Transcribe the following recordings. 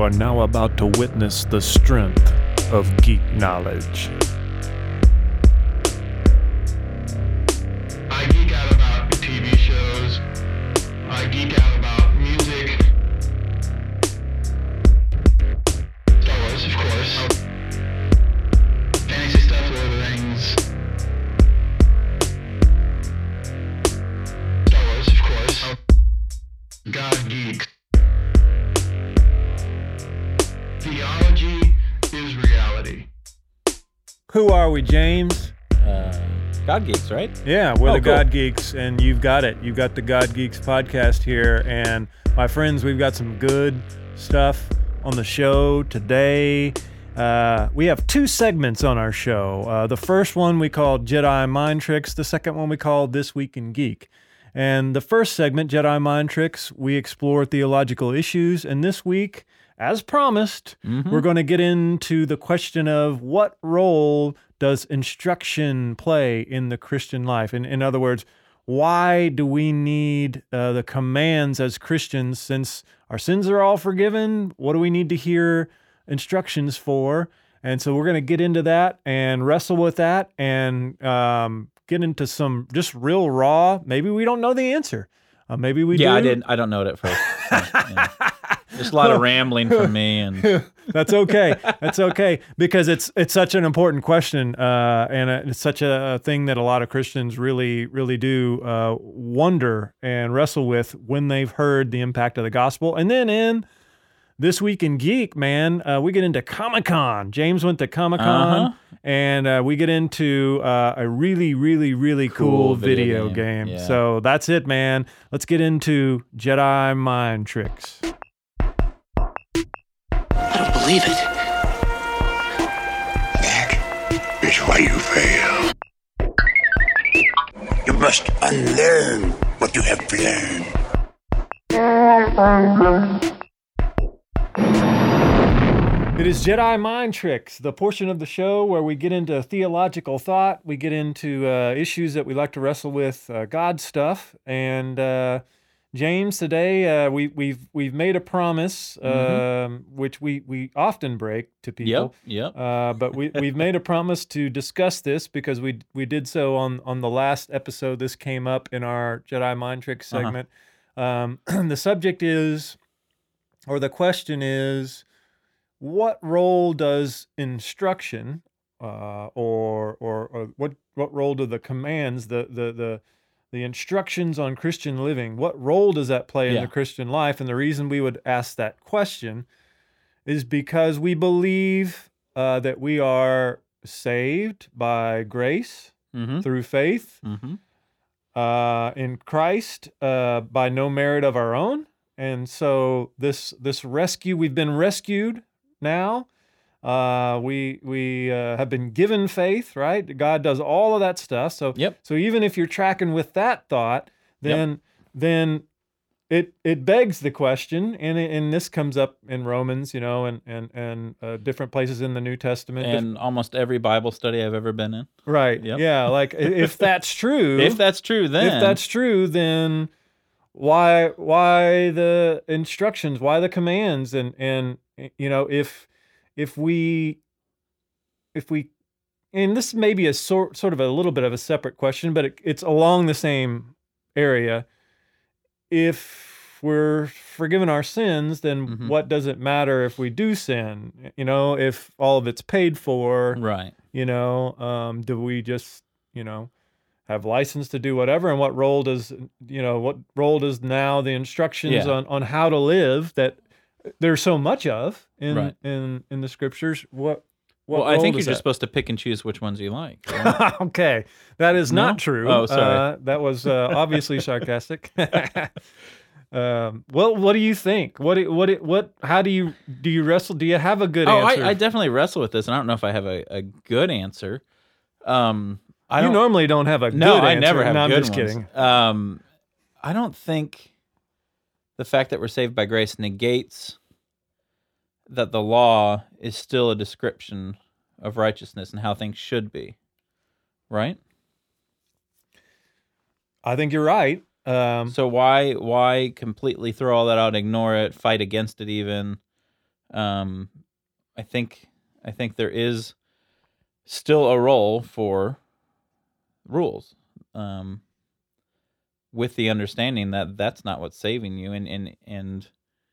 are now about to witness the strength of geek knowledge. I geek out about TV shows. I geek out about music. Star Wars, of course. Fantasy stuff, Lord of the Rings. Star Wars, of course. God geeks. Theology is reality. Who are we, James? God Geeks, right? Yeah, we're Oh, the cool. God Geeks, and you've got it. You've got the God Geeks podcast here, and my friends, we've got some good stuff on the show today. We have two segments on our show. The first one we called Jedi Mind Tricks. The second one we called This Week in Geek. And the first segment, Jedi Mind Tricks, we explore theological issues, and this week, as promised, we're going to get into the question of what role does instruction play in the Christian life? In other words, why do we need the commands as Christians since our sins are all forgiven? What do we need to hear instructions for? And so we're going to get into that and wrestle with that and get into some just real raw. Maybe we don't know the answer. Maybe we do. Yeah, I didn't. I don't know it at first. Yeah. Just a lot of rambling from me, and That's okay. That's okay because it's such an important question, and it's such a thing that a lot of Christians really do wonder and wrestle with when they've heard the impact of the gospel. And then in This Week in Geek, man, we get into Comic-Con. James went to Comic-Con, and we get into a really cool video game. Yeah. So that's it, man. Let's get into Jedi Mind Tricks. I don't believe it. That is why you fail. You must unlearn what you have learned. It is Jedi Mind Tricks, the portion of the show where we get into theological thought, we get into issues that we like to wrestle with, God stuff. And James, today we've made a promise, which we often break to people. Yep. But we've made a promise to discuss this because we did so on the last episode. This came up in our Jedi Mind Tricks segment. The subject is, or the question is, what role does instruction, or what role do the commands, the instructions on Christian living, what role does that play in the Christian life? And the reason we would ask that question is because we believe that we are saved by grace through faith in Christ by no merit of our own. And so this rescue, we've been rescued now. We have been given faith, right? God does all of that stuff. So so even if you're tracking with that thought, then it begs the question, and this comes up in Romans, and different places in the New Testament, and almost every Bible study I've ever been in. right? Yep. Yeah, like if that's true, If that's true, then why the instructions, why the commands, and if we and this may be a sort of a little bit of a separate question, but it's along the same area. If we're forgiven our sins, then what does it matter if we do sin? If all of it's paid for, right? Do we just have license to do whatever? And what role does now the instructions on how to live that there's so much of in the scriptures? What Well, I role think does you're just that- supposed to pick and choose which ones you like. Right? Okay, that is No? not true. Oh, sorry. That was obviously sarcastic. Well, what do you think? How do you wrestle? Do you have a good answer? I definitely wrestle with this, and I don't know if I have a good answer. You normally don't have a good No, answer. I never have No, I'm good just ones. kidding. I don't think the fact that we're saved by grace negates that the law is still a description of righteousness and how things should be, right? I think you're right. So why completely throw all that out, ignore it, fight against it even? I think there is still a role for rules, with the understanding that that's not what's saving you, and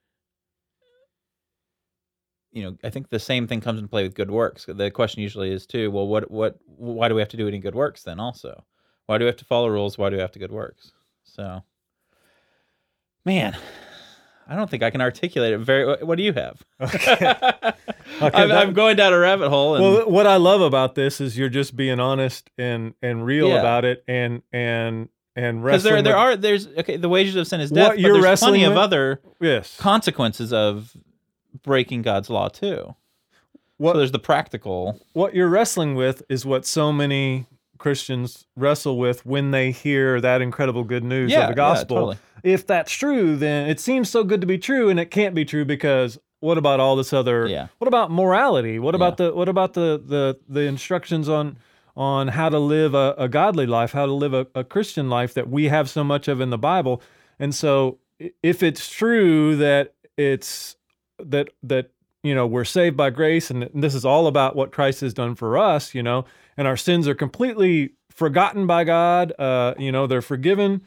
I think the same thing comes into play with good works. The question usually is too, well, why do we have to do any good works then? Also, why do we have to follow rules? Why do we have to good works? So, man, I don't think I can articulate it very. What do you have? Okay. I'm going down a rabbit hole. And, Well, what I love about this is you're just being honest and real Yeah. about it, and because wrestling. there's the wages of sin is death, What but you're there's wrestling plenty of with? other Yes. consequences of breaking God's law too. What So there's the practical. what you're wrestling with is what so many Christians wrestle with when they hear that incredible good news of the gospel. totally. If that's true, then it seems so good to be true, and it can't be true because what about all this other? Yeah. What about morality? What about the instructions on how to live a godly life, how to live a Christian life that we have so much of in the Bible? And so, if it's true that it's that we're saved by grace, and this is all about what Christ has done for us, and our sins are completely forgotten by God. They're forgiven,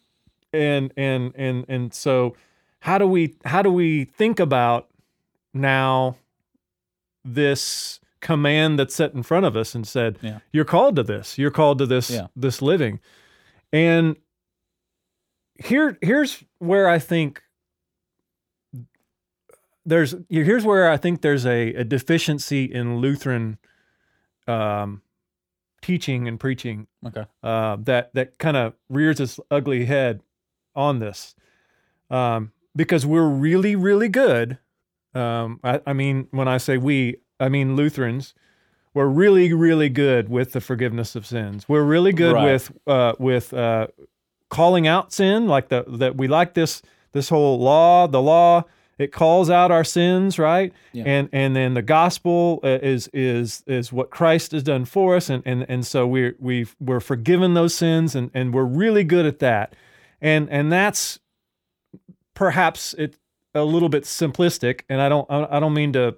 and so how do we think about now this command that's set in front of us and said, Yeah. you're called to this, Yeah. this living. And here's where I think there's a deficiency in Lutheran teaching and preaching Okay. that kind of rears its ugly head on this, because we're really, really good. I mean, when I say we, I mean Lutherans. We're really, really good with the forgiveness of sins. We're really good Right. with calling out sin, like that we like this whole law. The law, it calls out our sins, right? Yeah. And then the gospel is what Christ has done for us, and so we're forgiven those sins, and we're really good at that, and that's perhaps it a little bit simplistic, and I don't mean to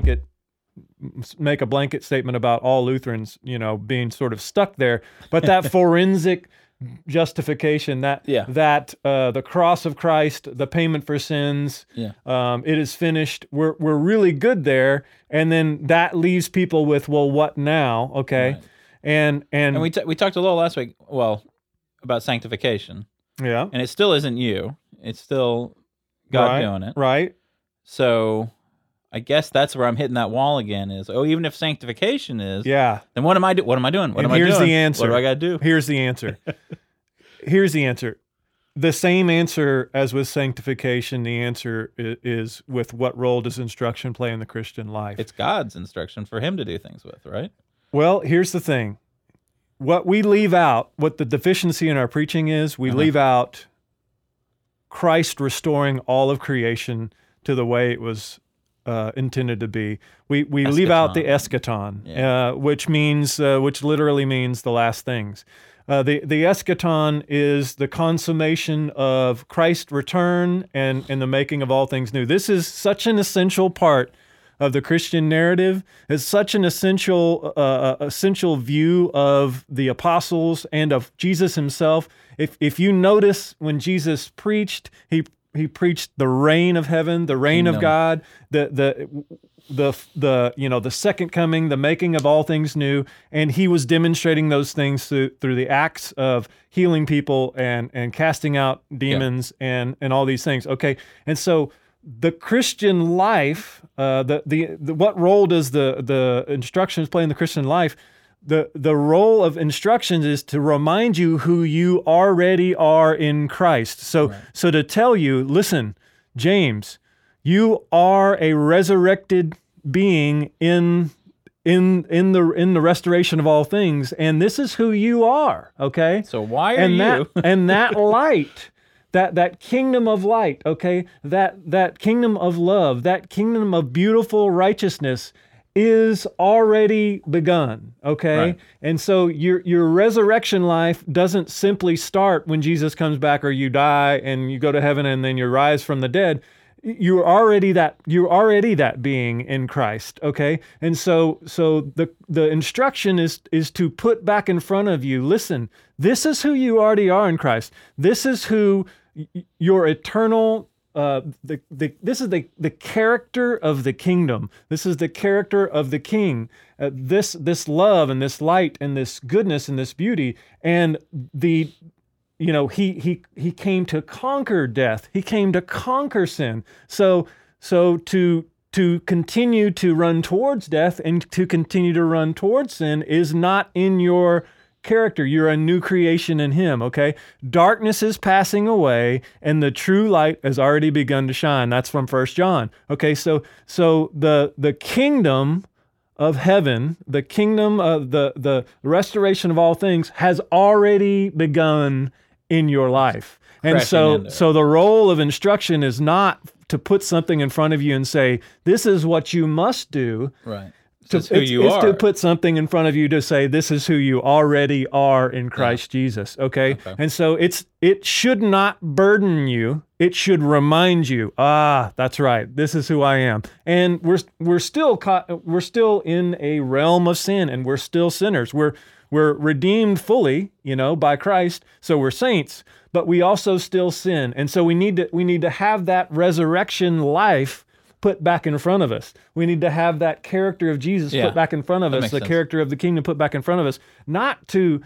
make a blanket statement about all Lutherans, being sort of stuck there, but that forensic justification, that Yeah. the cross of Christ, the payment for sins, Yeah. it is finished. We're really good there, and then that leaves people with, well, what now? Okay, Right. and And we talked a little last week, about sanctification, yeah, and it still isn't you. It's still God right, doing it. right? So I guess that's where I'm hitting that wall again. Is even if sanctification is, Yeah. then what am I doing? What am I doing? What And am I here's doing? the answer. What do I got to do? Here's the answer. Here's the answer. The same answer as with sanctification. The answer is with what role does instruction play in the Christian life? It's God's instruction for Him to do things with, right? Well, here's the thing. What we leave out, what the deficiency in our preaching is, we leave out Christ restoring all of creation to the way it was intended to be. We leave out the eschaton, which literally means the last things. The eschaton is the consummation of Christ's return and the making of all things new. This is such an essential part of the Christian narrative. It's such an essential view of the apostles and of Jesus himself. If you notice when Jesus preached, he preached the reign of heaven, the reign of God, the second coming, the making of all things new, and he was demonstrating those things through the acts of healing people and casting out demons and all these things. Okay, and so the Christian life, what role does the instructions play in the Christian life? The role of instructions is to remind you who you already are in Christ. So to tell you, listen, James, you are a resurrected being in the restoration of all things, and this is who you are. Okay. So why are you? And that light, that kingdom of light, okay, that kingdom of love, that kingdom of beautiful righteousness is already begun, okay? Right. And so your resurrection life doesn't simply start when Jesus comes back or you die and you go to heaven and then you rise from the dead. you're already that being in Christ, okay? And so the instruction is to put back in front of you, listen, this is who you already are in Christ. This is who your eternal this is the character of the kingdom. This is the character of the King. This love and this light and this goodness and this beauty and he came to conquer death. He came to conquer sin. So to continue to run towards death and to continue to run towards sin is not in your character. You're a new creation in him, okay? Darkness is passing away and the true light has already begun to shine. That's from 1 John. Okay, so the kingdom of heaven, the kingdom of the restoration of all things has already begun in your life. And so the role of instruction is not to put something in front of you and say, this is what you must do. Right. It's to put something in front of you to say, this is who you already are in Christ Jesus, okay? And so it should not burden you. It should remind you, that's right, this is who I am. And we're still in a realm of sin, and we're still sinners. We're redeemed fully, by Christ, so we're saints, but we also still sin. And so we need to have that resurrection life put back in front of us. We need to have that character of Jesus put back in front of us, the character of the kingdom put back in front of us, not to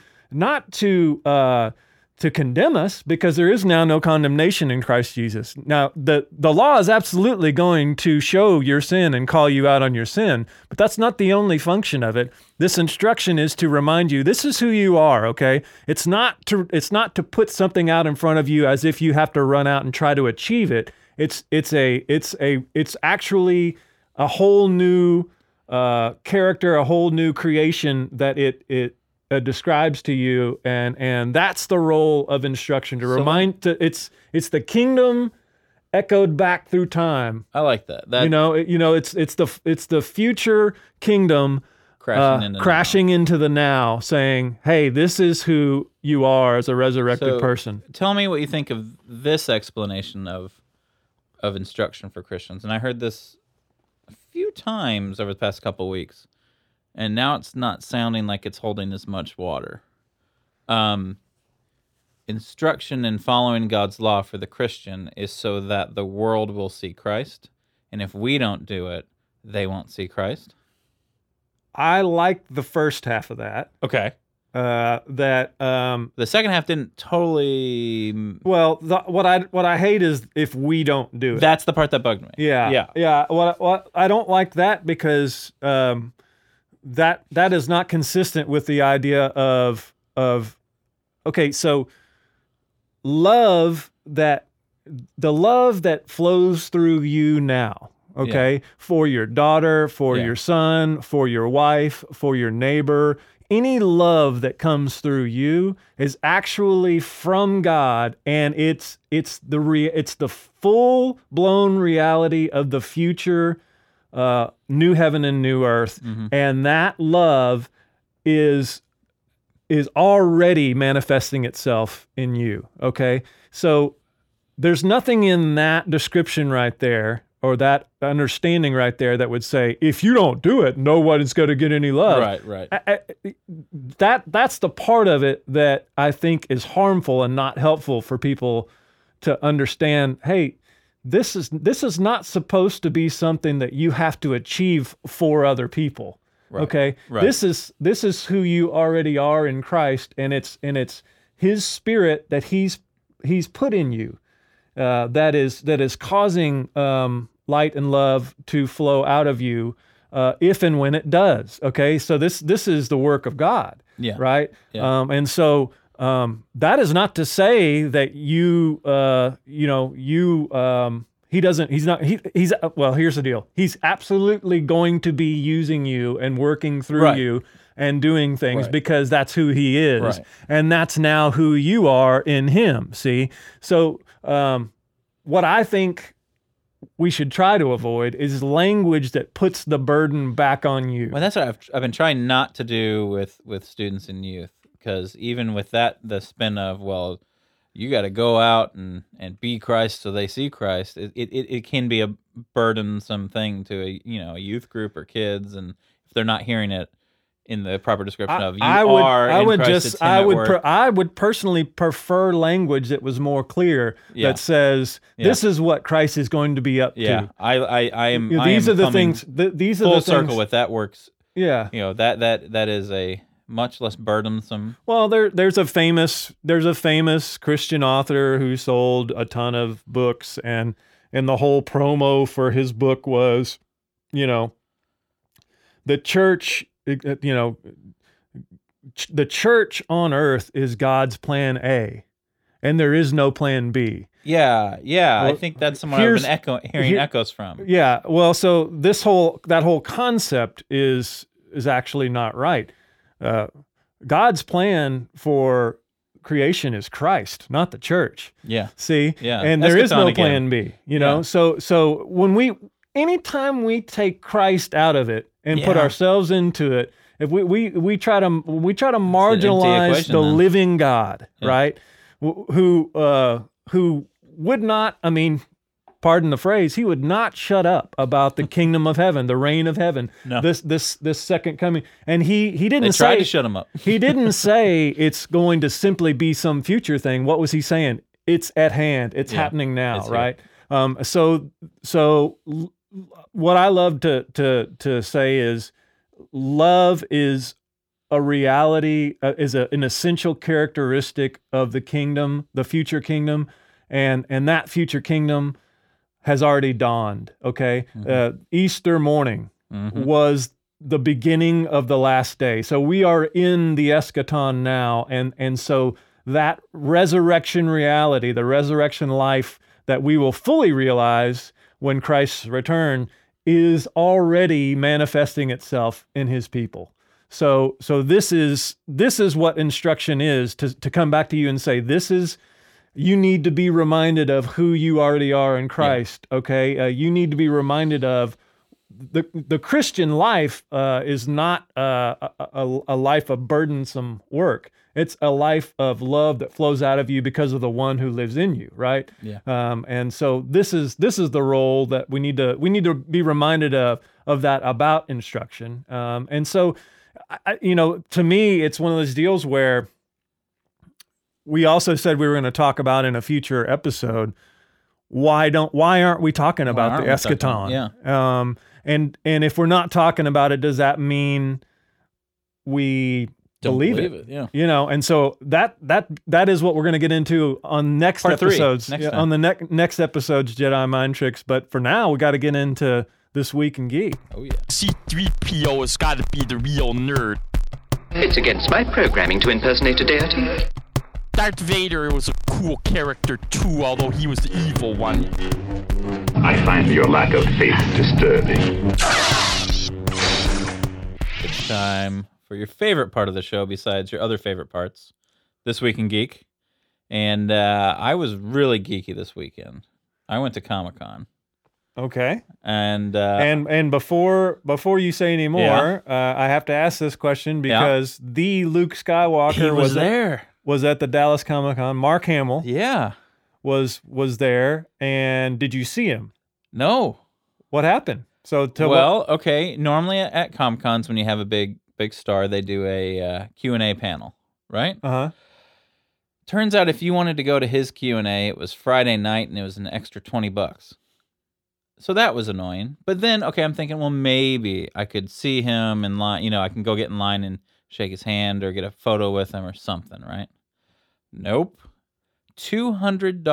condemn us, because there is now no condemnation in Christ Jesus. Now, the law is absolutely going to show your sin and call you out on your sin, but that's not the only function of it. This instruction is to remind you, this is who you are, okay? It's not to put something out in front of you as if you have to run out and try to achieve it. It's actually a whole new character, a whole new creation that it describes to you, and that's the role of instruction, to remind. It's the kingdom echoed back through time. I like that. It's the future kingdom crashing into the now, saying, "Hey, this is who you are as a resurrected person." Tell me what you think of this explanation of instruction for Christians. And I heard this a few times over the past couple of weeks, and now it's not sounding like it's holding as much water. Instruction in following God's law for the Christian is so that the world will see Christ, and if we don't do it, they won't see Christ. I like the first half of that. Okay. The second half didn't totally. Well, what I hate is if we don't do it. That's the part that bugged me. Yeah. What I don't like that, because that is not consistent with the idea of okay. So the love that flows through you now. Okay, for your daughter, for your son, for your wife, for your neighbor. Any love that comes through you is actually from God, and it's the full-blown reality of the future new heaven and new earth, and that love is already manifesting itself in you. Okay, so there's nothing in that description right there, or that understanding right there, that would say, if you don't do it, no one is going to get any love. Right. That's the part of it that I think is harmful and not helpful for people to understand. Hey, this is not supposed to be something that you have to achieve for other people. Right. Okay, right. This is who you already are in Christ, and it's His Spirit that He's put in you. That is causing light and love to flow out of you, if and when it does. Okay, so this is the work of God. Yeah. Right. Yeah. And so that is not to say that well, here's the deal. He's absolutely going to be using you and working through you and doing things, because that's who He is. Right. And that's now who you are in Him. See? So what I think we should try to avoid is language that puts the burden back on you. Well, that's what I've been trying not to do with students and youth, because even with that, the spin of, well, you got to go out and be Christ so they see Christ. It can be a burdensome thing to a youth group or kids, and if they're not hearing it in the proper description of I would personally prefer language that was more clear that says this is what Christ is going to be up to. I am. These are the things. These are full the circle things, with that works. Yeah, that is a much less burdensome. Well, there's a famous Christian author who sold a ton of books, and the whole promo for his book was, the church. The church on earth is God's plan A, and there is no plan B. Yeah. Well, I think that's somewhat I've been hearing echoes from. Yeah. Well, so that whole concept is actually not right. God's plan for creation is Christ, not the church. Yeah. See? Yeah. And there is no plan B, So anytime we take Christ out of it and put ourselves into it, if we try to marginalize the living God, right? Who would not, pardon the phrase, he would not shut up about the kingdom of heaven, the reign of heaven, this second coming. And he didn't they tried to shut him up. He didn't say it's going to simply be some future thing. What was he saying? It's at hand. It's happening now, right? So what I love to say is love is a reality, is an essential characteristic of the kingdom, the future kingdom, and that future kingdom has already dawned, okay? Mm-hmm. Easter morning was the beginning of the last day. So we are in the eschaton now, and so that resurrection reality, the resurrection life that we will fully realize when Christ's return is already manifesting itself in his people. So this is what instruction is, to come back to you and say, you need to be reminded of who you already are in Christ, okay? You need to be reminded of the Christian life is not a life of burdensome work. It's a life of love that flows out of you because of the one who lives in you, right? Yeah. And so this is the role that we need to be reminded of that about instruction. And so, to me, it's one of those deals where we also said we were going to talk about in a future episode. Why aren't we talking about the eschaton? And if we're not talking about it, does that mean we don't believe it? Yeah. And so that is what we're going to get into on next episodes. On the next episodes, Jedi Mind Tricks. But for now, we got to get into This Week in Geek. Oh yeah. C-3PO has got to be the real nerd. It's against my programming to impersonate a deity. Darth Vader was a cool character too, although he was the evil one. I find your lack of faith disturbing. It's time for your favorite part of the show besides your other favorite parts, This Week in Geek. And I was really geeky this weekend. I went to Comic-Con. Okay. And before you say any more, I have to ask this question because the Luke Skywalker was there. Was at the Dallas Comic-Con. Mark Hamill was there. And did you see him? No. What happened? Okay. Normally at Comic-Cons, when you have a big star, they do a Q&A panel, right? Uh-huh. Turns out if you wanted to go to his Q&A, it was Friday night and it was an extra $20. So that was annoying. But then, okay, I'm thinking, well, maybe I could see him in line. I can go get in line and shake his hand or get a photo with him or something, right? Nope. $200.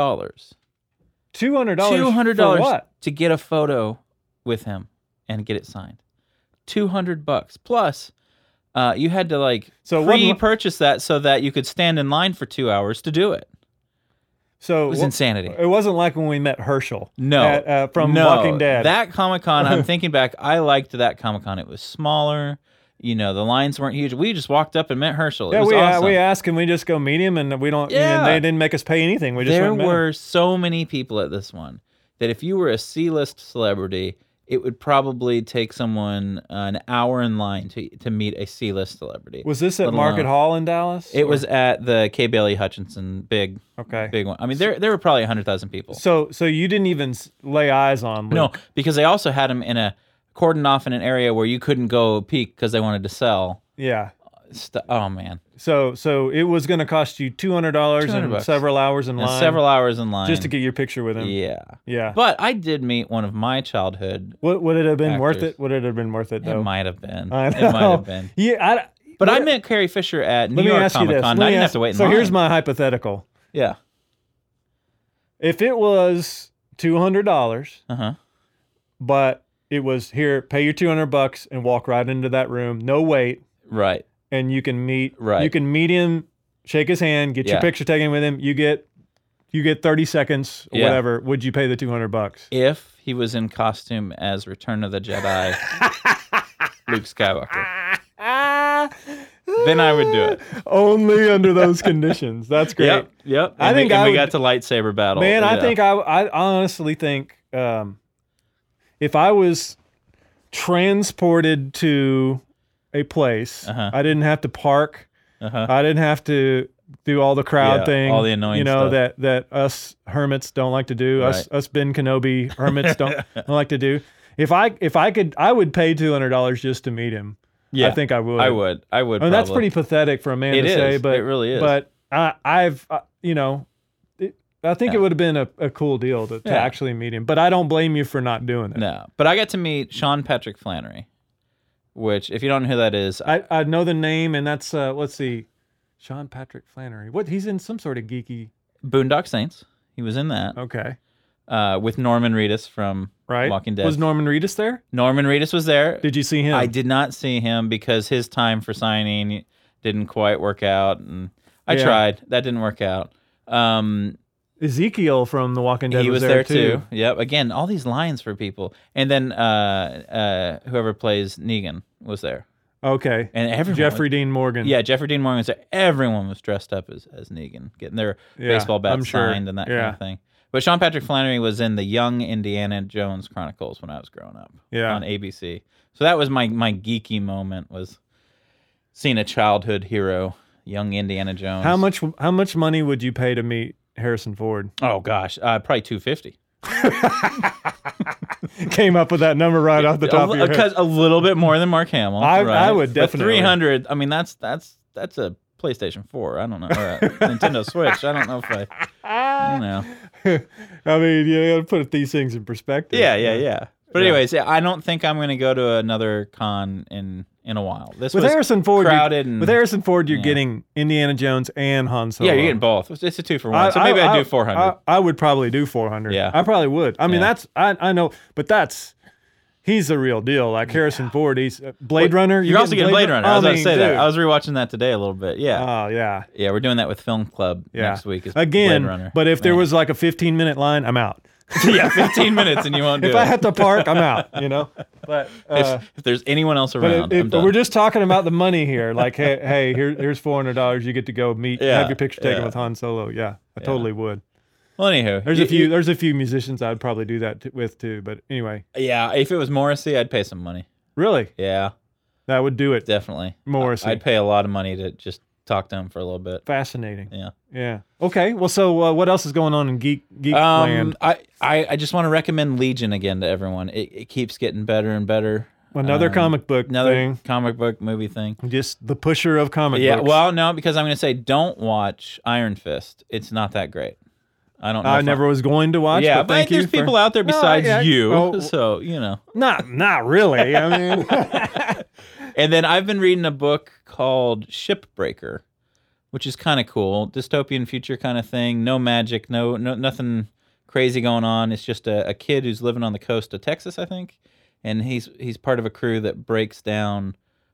$200 for what? To get a photo with him and get it signed. $200 plus. You had to pre-purchase that so that you could stand in line for 2 hours to do it. So it was insanity. It wasn't like when we met Herschel. No, from Walking Dead. That Comic-Con, I'm thinking back, I liked that Comic-Con. It was smaller. The lines weren't huge. We just walked up and met Herschel. It was awesome. We asked, can we just go meet him? And we don't. Yeah. They didn't make us pay anything. We just there were so many people at this one that if you were a C-list celebrity, it would probably take someone an hour in line to meet a C-list celebrity. Was this at let Market alone- Hall in Dallas? It or- was at the K. Bailey Hutchinson big one. I mean, there were probably 100,000 people. So you didn't even lay eyes on Luke. No, because they also had him in a cordoned off in an area where you couldn't go peek because they wanted to sell. Yeah. Oh man, So it was going to cost you $200 and $200. several hours in and line. several hours in line just to get your picture with him. Yeah, Yeah. but I did meet one of my childhood. Would it have been worth actors. it? Would it have been worth it though? It might have been. I It know. might have been. Yeah. But I met Carrie Fisher at New Let me York ask you Comic this. Con. Let I me didn't have ask- to wait in So line. here's my hypothetical. Yeah. If it was $200, Uh-huh. but it was here, pay your $200 and walk right into that room, no wait, Right. and you can meet. Right. You can meet him, shake his hand, get your Yeah. picture taken with him. You get 30 seconds or Yeah. whatever. Would you pay the $200? If he was in costume as Return of the Jedi, Luke Skywalker, then I would do it. Only under those conditions. That's great. Yep. I And think we, and I we would- got to lightsaber battle. Man, I Yeah. think I honestly think if I was transported to a place, Uh-huh. I didn't have to park. Uh-huh. I didn't have to do all the crowd Yeah, thing. all the annoying you know stuff. that us hermits don't like to do. Us Ben Kenobi hermits don't like to do. If I could, I would pay $200 just to meet him. Yeah, I think I would. I would. I mean, that's probably. pretty pathetic for a man It to is. say, but It really is. But I've you know, I think it would have been a cool deal to Yeah. actually meet him. But I don't blame you for not doing it. No, but I got to meet Sean Patrick Flannery, which, if you don't know who that is, I know the name, and that's let's see, Sean Patrick Flannery. What, he's in some sort of geeky. Boondock Saints. He was in that Okay, with Norman Reedus from right. Walking Dead. Was Norman Reedus there? Norman Reedus was there. Did you see him? I did not see him because his time for signing didn't quite work out, and I Yeah. tried. That didn't work out. Ezekiel from The Walking Dead He was there there too. Yep. Again, all these lines for people, and then whoever plays Negan was there, Okay, and everyone. Jeffrey Dean Morgan. Yeah, Jeffrey Dean Morgan was there. Everyone was dressed up as Negan, getting their Yeah, baseball I'm bats sure. signed and that Yeah. kind of thing. But Sean Patrick Flannery was in the Young Indiana Jones Chronicles when I was growing up. Yeah. On ABC. So that was my geeky moment, was seeing a childhood hero, young Indiana Jones. How much money would you pay to meet Harrison Ford? Oh gosh, probably $250. Came up with that number right off the top of your head. Because a little bit more than Mark Hamill. I right? would But definitely. 300. I mean, that's a PlayStation 4. I don't know. Or a Nintendo Switch. I don't know if you know. I mean, you got to put these things in perspective. Yeah. But anyways, I don't think I'm going to go to another con in a while. This With was Harrison Ford, crowded. And, with Harrison Ford, you're yeah. getting Indiana Jones and Han Solo. yeah, you're getting both. It's a 2-for-1. So maybe I'd do 400. I would probably do 400. Yeah. I probably would. I mean, Yeah. I know, but he's the real deal. Like Harrison Ford, he's Blade Runner. You're also getting Blade Runner. I was about to say that. dude. I was rewatching that today a little bit. Yeah. Oh yeah. Yeah, we're doing that with Film Club Yeah. next week. Is Again, Blade Runner. but if there Man. was like a 15-minute line, I'm out. yeah, 15 minutes and you won't do If it. I had to park, I'm out. You know. But if there's anyone else but around, I'm done. we're just talking about the money here. Like, hey, here's $400. You get to go meet, Yeah, have your picture taken yeah. with Han Solo. Yeah, I totally would. Well, anywho, There's a few musicians I'd probably do that with too. But anyway, Yeah, if it was Morrissey, I'd pay some money. really, Yeah, that would do it. definitely. Morrissey. I'd pay a lot of money to just talk to him for a little bit. Fascinating. Yeah. Yeah. Okay. Well, so what else is going on in geek land? I just want to recommend Legion again to everyone. It keeps getting better and better. Another comic book Another thing. comic book movie thing. Just the pusher of comic Yeah, books. well, no, because I'm going to say don't watch Iron Fist. It's not that great. I don't know. I if never was going to watch. Yeah, but thank there's you. people out there besides you, Oh, so you know. not really. I mean, And then I've been reading a book called Shipbreaker, which is kind of cool, dystopian future kind of thing. No magic, no nothing crazy going on. It's just a kid who's living on the coast of Texas, I think, and he's part of a crew that breaks down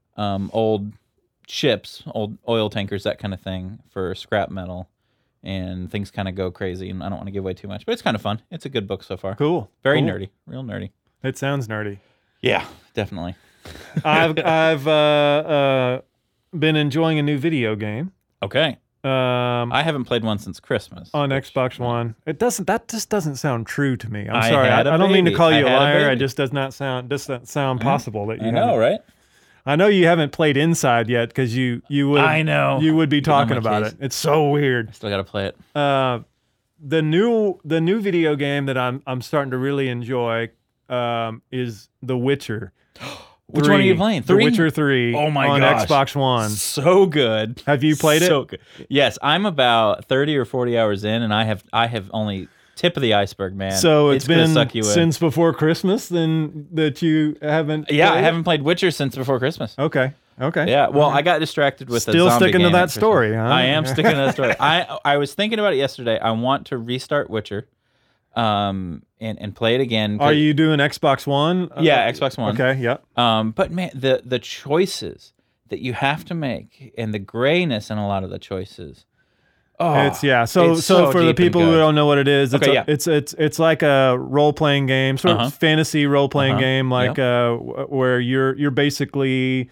old ships, old oil tankers, that kind of thing, for scrap metal. And things kind of go crazy, and I don't want to give away too much, but it's kind of fun. It's a good book so far. cool. Very Cool. nerdy, real nerdy. It sounds nerdy. Yeah, definitely. I've been enjoying a new video game. Okay. I haven't played one since Christmas. on Xbox One. It doesn't. That just doesn't sound true to me. I'm I sorry. I had a don't mean to baby. call I you a had a liar. baby. It just doesn't sound possible that you I know, haven't. right? I know you haven't played Inside yet because you would. I know. You would be Get on talking my about case. it. It's so weird. Still got to play it. The new video game that I'm starting to really enjoy is The Witcher. Which one are you playing? The 3? Witcher 3 Oh my on gosh. Xbox One. So good. Have you played it? So good. Yes, I'm about 30 or 40 hours in, and I have only tip of the iceberg, man. So it's gonna been suck you in. since before Christmas then that you haven't Yeah, I played it? haven't played Witcher since before Christmas. Okay. Yeah, well, I got distracted with Still the zombie sticking to game that at Christmas. story, huh? I am sticking to that story. I was thinking about it yesterday. I want to restart Witcher, and play it again. Are you doing Xbox One? Yeah, Xbox One. Okay, yep. But man, the choices that you have to make and the grayness in a lot of the choices. Oh, So it's so for the deep and people who good. don't know what it is, Okay, yeah. it's like a role playing game, sort of fantasy role playing game, like where you're basically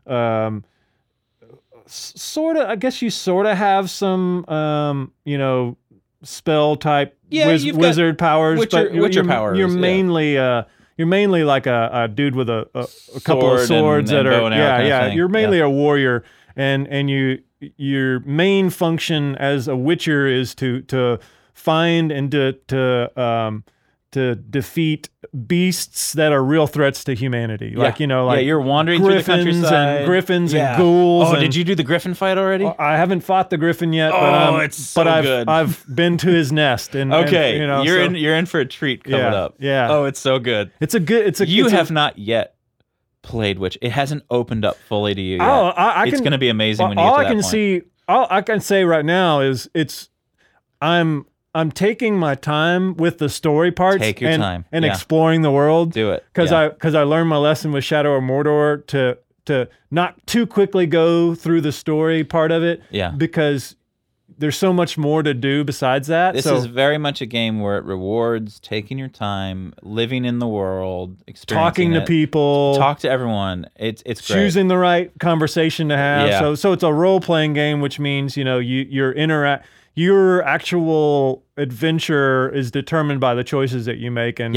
sort of. I guess you sort of have some spell type you've got wizard powers, Witcher- but Witcher powers, You're yeah. mainly like a dude with a couple of Sword swords and that bow are and arrow kind of thing. You're mainly a warrior, and your main function as a witcher is to find and to defeat beasts that are real threats to humanity. Like you're wandering through the griffins countryside. and griffins Yeah. and ghouls. Oh, and, did you do the griffin fight already? I haven't fought the griffin yet, but I've good. I've been to his nest. And Okay, and, you're in for a treat coming Yeah, up. yeah. Oh, it's so good. You have not yet played Witcher. It hasn't opened up fully to you yet. It's going to be amazing when you get to that point. All I can say right now is I'm taking my time with the story parts. Take your time. and Yeah. exploring the world. Do it. because Yeah. I learned my lesson with Shadow of Mordor to not too quickly go through the story part of it. Yeah. because there's so much more to do besides that. This is very much a game where it rewards taking your time, living in the world, experiencing talking to it. people, Talk to everyone. It's great. choosing the right conversation to have. Yeah. So it's a role playing game, which means your actual adventure is determined by the choices that you make, and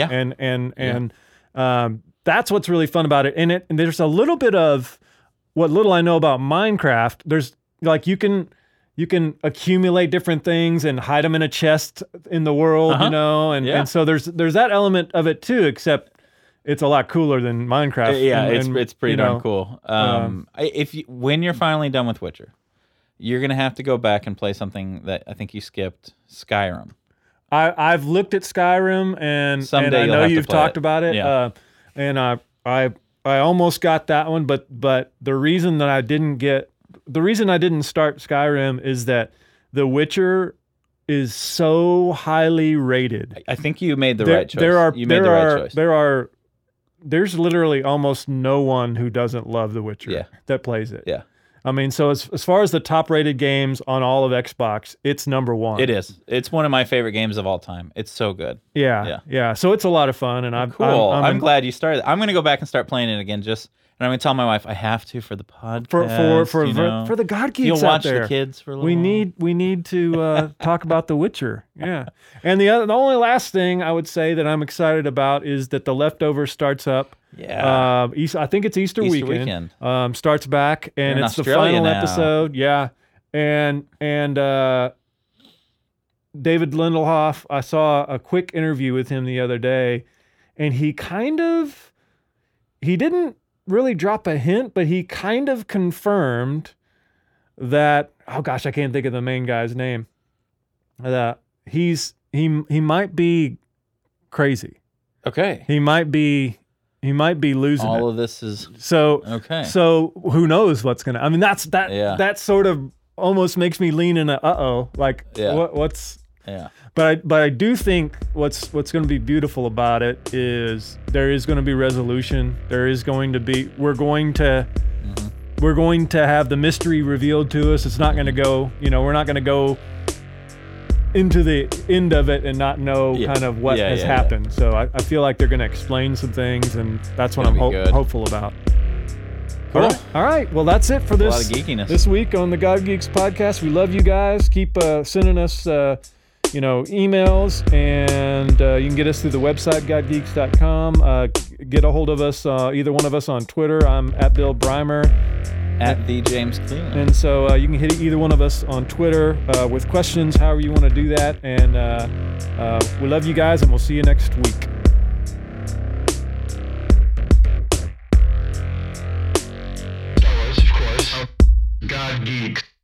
that's what's really fun about it. And there's a little bit of what little I know about Minecraft. There's like you can accumulate different things and hide them in a chest in the world, and so there's that element of it too, except it's a lot cooler than Minecraft. It's pretty darn cool. When you're finally done with Witcher, you're gonna have to go back and play something that I think you skipped, Skyrim. I've looked at Skyrim and Someday I you'll know have to you've play talked it. about it. Yeah. And I almost got that one, but the reason I didn't start Skyrim is that The Witcher is so highly rated. I think you made the right choice. There's literally almost no one who doesn't love The Witcher that plays it. Yeah. I mean, so as far as the top rated games on all of Xbox, it's number one. It is. It's one of my favorite games of all time. It's so good. Yeah. So it's a lot of fun, and I'm glad you started. I'm going to go back and start playing it again. And I'm going to tell my wife I have to for the podcast. For the God Geeks You'll out watch there. the kids for a little We while. need to talk about The Witcher. Yeah. And the only last thing I would say that I'm excited about is that The Leftovers starts up. Yeah. I think it's Easter weekend. Starts back, and in it's the Australia final now. episode. Yeah. And David Lindelof, I saw a quick interview with him the other day, and he didn't really drop a hint, but he kind of confirmed that, oh gosh, I can't think of the main guy's name. That he might be crazy. Okay. He might be losing All it. of this is So okay. So who knows what's gonna? I mean, that sort of almost makes me lean in what's. Yeah. But I do think what's going to be beautiful about it is there is going to be resolution. There is going to be we're going to have the mystery revealed to us. It's not going to go. We're not going to go into the end of it and not know kind of what has happened. Yeah. So I feel like they're going to explain some things, and that's what I'm hopeful about. Cool. All right. Well, that's it for A this lot of geekiness. this week on the God Geeks podcast. We love you guys. Keep sending us emails, and you can get us through the website godgeeks.com. Get a hold of us, either one of us, on Twitter. I'm at Bill Breimer. At the James Cleveland. And so you can hit either one of us on Twitter with questions, however you want to do that. And we love you guys, and we'll see you next week. Star Wars, of course. God Geeks.